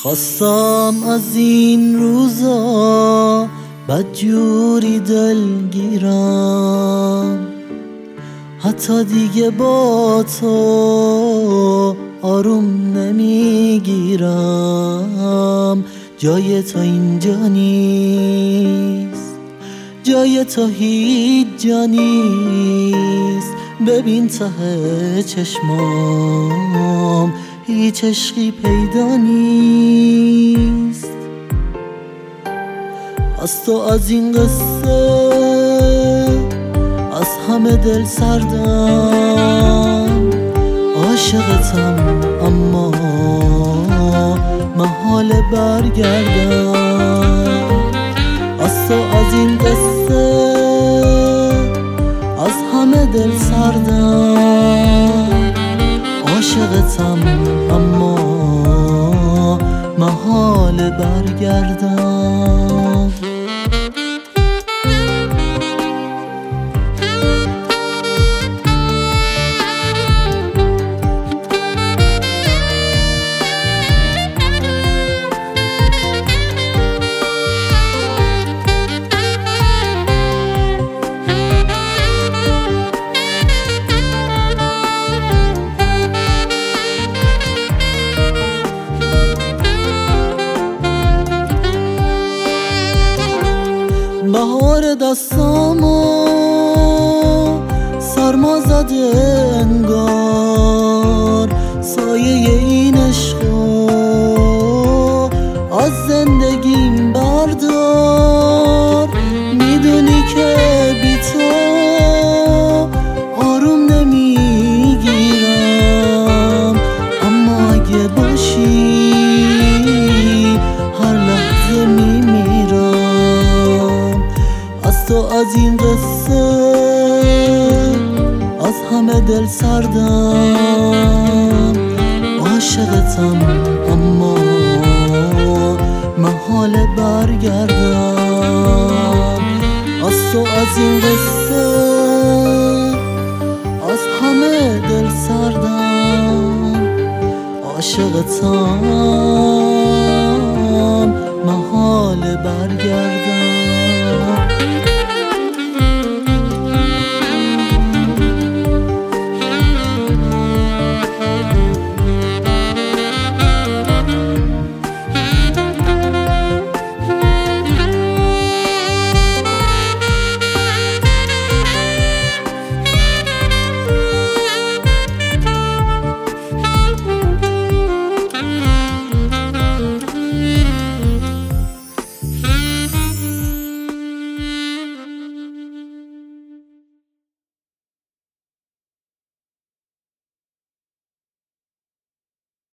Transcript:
خواستم از این روزا بدجوری دلگیرم، حتی دیگه با تو آروم نمیگیرم. جای تو اینجا نیست، جای تو هیچ جا نیست. ببین ته چشمام هیچ عشقی پیدا نیست. از تو از این قصه از همه دل سردم، عاشقتم اما محال برگردم. از تو از این قصه از همه دل سردم، عاشقتم اما محال برگردم. بهار دستامو سرما زده انگار، سایه این عشقو از زندگیم بردار. میدونی که بی تو آروم نمیگیرم، اما اگه باشی هر لحظه میمیرم. از تو از این قصه از همه دل سردم، عاشقتم اما محال برگردم. از تو از این قصه از همه دل سردم، عاشقتم